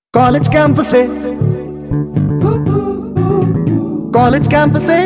College campus है, college campus है।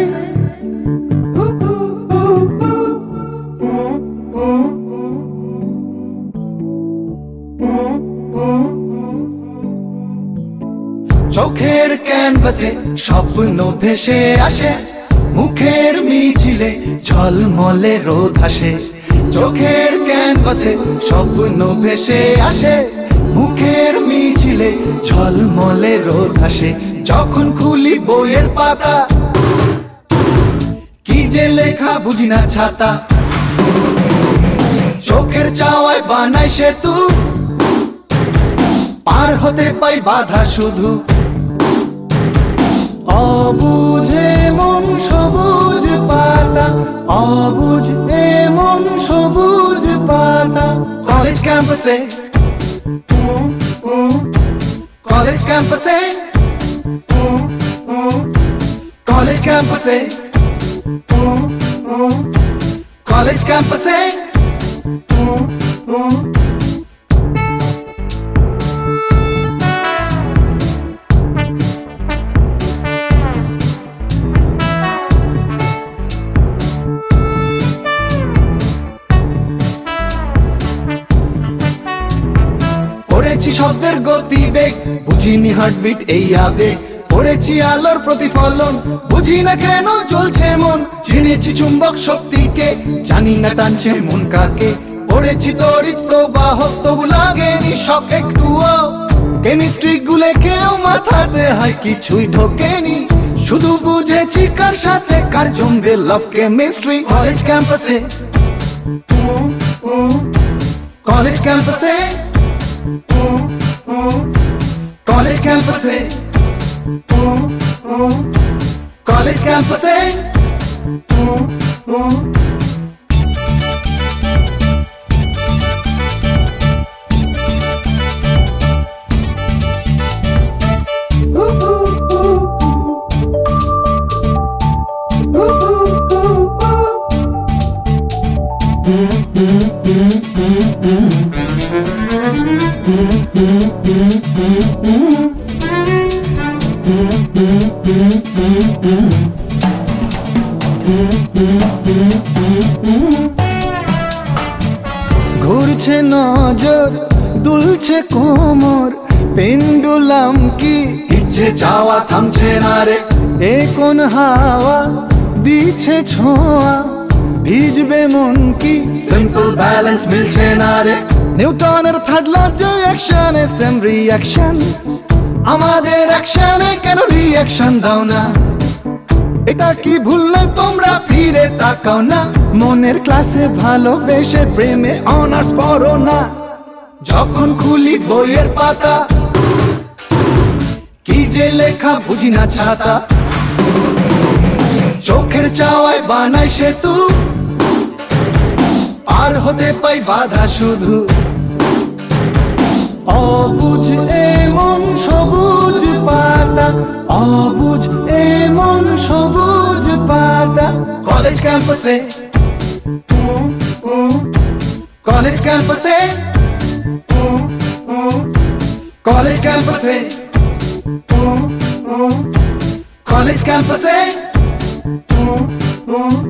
চোখের ক্যানভাসে স্বপ্ন ভেসে আসে, মুখের মিছিলে ঝলমলে রোদ আসে। চোখের ক্যানভাসে স্বপ্ন ভেসে আসে, মুখের মিছিলে ঝলমলে রোদ আসে। যখন খুলি বইয়ের পাতা, কি যে লেখা বুঝি না ছাতা। চোখের চাওয়ায় বানাই সেতু, পার হতে পাই বাধা শুধু। অবুঝে মন সবুজ পাতা, অবুঝ এমন সবুজ পাতা। কলেজ ক্যাম্পাসে, কলেজ ক্যাম্পাসে, কলেজ ক্যাম্পাসে, কলেজ ক্যাম্পাসে। পড়েছি শব্দের গতিবেগ, বুঝিনি হার্টবিট এই আবেগ। পড়েছি আলোর প্রতিফলন, বুঝি না কেন জ্বলছে মন। চিনেছি চুম্বক শক্তিকে, জানি না টানছে মন কাকে। পড়েছি তড়িৎ প্রবাহ, তবু লাগেনি শক একটুও। কেমিস্ট্রি গুলে কেউ মাথাতে হয় কিছুই ঢোকেনি। শুধু বুঝেছি কার সাথে কার জমবে লাভ কেমিস্ট্রি। কলেজ ক্যাম্পাসে, কলেজ ক্যাম্পাসে, কলেজ ক্যাম্পাসে, কলেজ ক্যাম্পাসে। ঘুরছে নজর, দুলছে কোমর, পেন্ডুলাম কি ইচ্ছে যাওয়া থামছে না রে। এ কোন হাওয়া দিচ্ছে ছোঁয়া, ভিজবে মন কি সিম্পল ব্যালেন্স মিলছে না রে। নিউটনের থার্ড ল যে অ্যাকশনে সেম রিঅ্যাকশন, আমাদের অ্যাকশনে কেন রিঅ্যাকশন দাও না? এটা কি ভুললে তোমরা ফিরে তাকাও না? মনের ক্লাসে ভালোবেসে প্রেমে অনার্স পড়ো না। যখন খুলি বইয়ের পাতা, কি যে লেখা বুঝি না ছাতা। চোখের চাওয়ায় বানাই সেতু, পার হতে পাই বাধা শুধু। অবুঝ এমন সবুজ পাতা, অবুঝ এমন সবুজ পাতা। কলেজ ক্যাম্পাসে, কলেজ ক্যাম্পাসে, কলেজ ক্যাম্পাসে, কলেজ ক্যাম্পাসে।